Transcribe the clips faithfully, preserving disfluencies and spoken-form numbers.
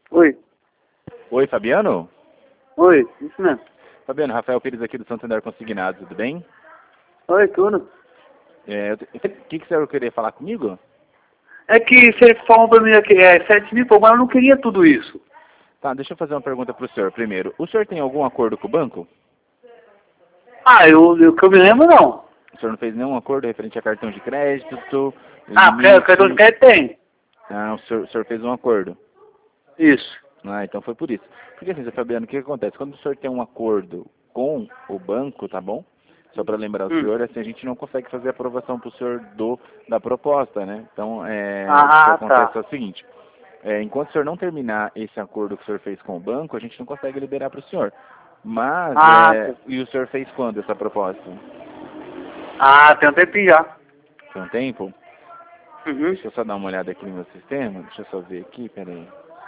Oi. Oi, Fabiano? Oi, isso mesmo. Fabiano, Rafael Pires aqui do Santander Consignado, tudo bem? Oi, tudo. É, eu te- o que, que você queria falar comigo? É que você falou pra mim que é sete mil, pô, mas eu não queria tudo isso. Tá, deixa eu fazer uma pergunta pro senhor primeiro. O senhor tem algum acordo com o banco? Ah, eu, eu que eu me lembro não. O senhor não fez nenhum acordo referente a cartão de crédito, Ah, porque o cartão de limite? crédito tem. Ah, o senhor, o senhor fez um acordo. Isso. Ah, então foi por isso. Porque assim, seu Fabiano, o que que acontece? Quando o senhor tem um acordo com o banco, tá bom? Só para lembrar o Hum. senhor, assim, a gente não consegue fazer a aprovação para o senhor do, da proposta, né? Então, é, o que Ah, acontece é tá. o seguinte, é, enquanto o senhor não terminar esse acordo que o senhor fez com o banco, a gente não consegue liberar para o senhor. Mas, Ah, é, tá. e o senhor fez quando essa proposta? Ah, tem um tempinho já. Tem um tempo? Uhum. Deixa eu só dar uma olhada aqui no meu sistema, deixa eu só ver aqui, peraí.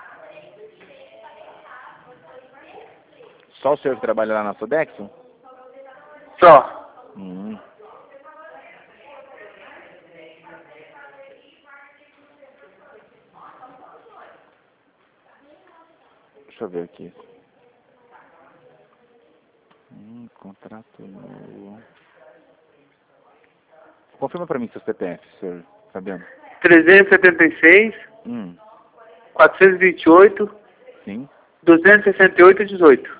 Só o senhor que trabalha lá na Sodexo? Só. Hum. Deixa eu ver aqui. Hum, contrato novo. Confirma pra mim seu C P F, senhor Fabiano. trezentos e setenta e seis, Hum, quatrocentos e vinte e oito, sim. duzentos e sessenta e oito, dezoito.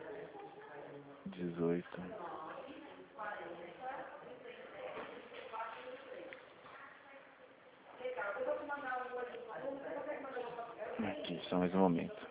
dezoito. Aqui, só mais um momento.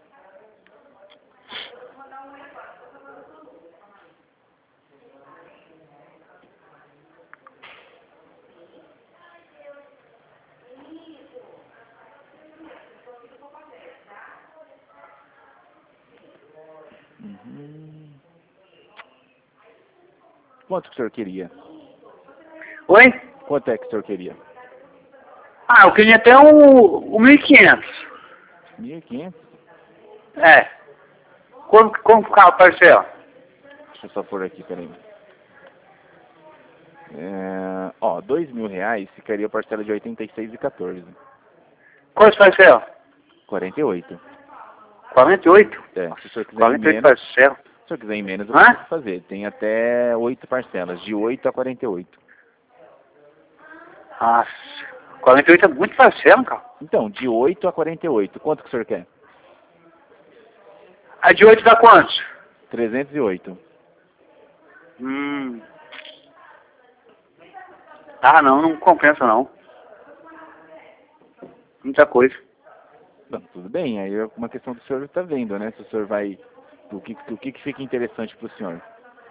Uhum. Quanto que o senhor queria? Oi? Quanto é que o senhor queria? Ah, eu queria até o, o mil e quinhentos. mil e quinhentos? É. Como, como ficava a parcela? Deixa eu só pôr aqui, peraí. É, ó, dois mil reais ficaria a parcela de oitenta e seis e quatorze. Quantas parcelas? quarenta e oito. quarenta e oito? É, se o senhor quiser em quarenta e oito menos, parcelas. se o senhor quiser em menos, eu Hã? consigo fazer. Tem até oito parcelas, de oito a quarenta e oito. Nossa, quarenta e oito é muito parcela, cara. Então, de oito a quarenta e oito, quanto que o senhor quer? A de oito dá quantos? trezentos e oito. Hum. Ah, não, não compensa não. Muita coisa. Bom, tudo bem, aí é uma questão do senhor estar vendo, né? Se o senhor vai... O que, o que, que fica interessante para o senhor?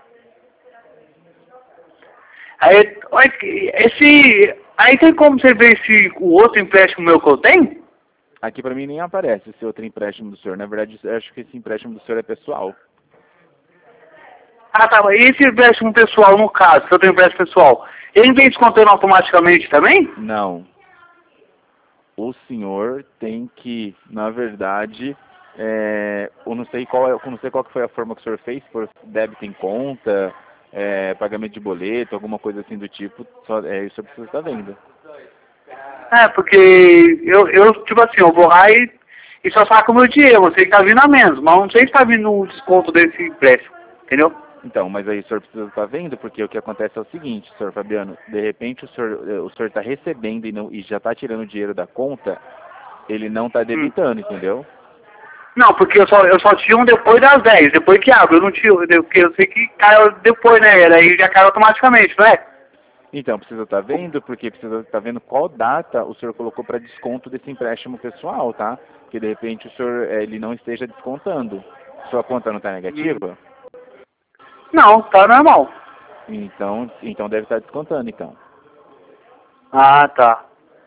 Aí, olha, que- esse... Aí tem como você ver esse, o outro empréstimo meu que eu tenho? Aqui para mim nem aparece esse outro empréstimo do senhor. Na verdade, eu acho que esse empréstimo do senhor é pessoal. Ah, tá, mas esse empréstimo pessoal, no caso, se eu tenho empréstimo pessoal, ele vem descontando automaticamente também? Não. O senhor tem que, na verdade, é, eu não sei qual é, eu não sei qual que foi a forma que o senhor fez, por débito em conta, é, pagamento de boleto, alguma coisa assim do tipo, só, é, isso eu preciso estar vendo. É, porque eu, eu tipo assim, eu vou lá e, e só saco o meu dinheiro, eu sei que tá vindo a menos, mas eu não sei se tá vindo o desconto desse empréstimo, entendeu? Então, mas aí o senhor precisa estar vendo, porque o que acontece é o seguinte, senhor Fabiano, de repente o senhor eh, o senhor está recebendo e, não, e já está tirando dinheiro da conta, ele não está Hum. debitando, entendeu? Não, porque eu só, eu só tinha um depois das dez, depois que abre, eu não tinha, porque eu sei que cai depois, né, aí já cai automaticamente, não é? Então, precisa estar vendo, porque precisa estar vendo qual data o senhor colocou para desconto desse empréstimo pessoal, tá? Que de repente o senhor eh, ele não esteja descontando. Sua conta não está Hum. negativa? Não, tá normal. Então, então deve estar descontando, então. Ah, tá.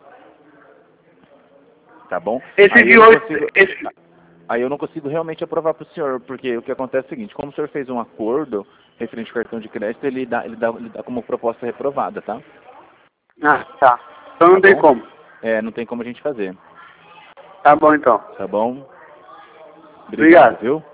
Tá bom? Esse Aí de eu não oito, consigo, esse... aí eu não consigo realmente aprovar para o senhor, porque o que acontece é o seguinte, como o senhor fez um acordo referente ao cartão de crédito, ele dá, ele dá, ele dá como proposta reprovada, tá? Ah, tá. Então Tá não tem bom? como. É, não tem como a gente fazer. Tá bom então. Tá bom? Obrigado, Obrigado. viu?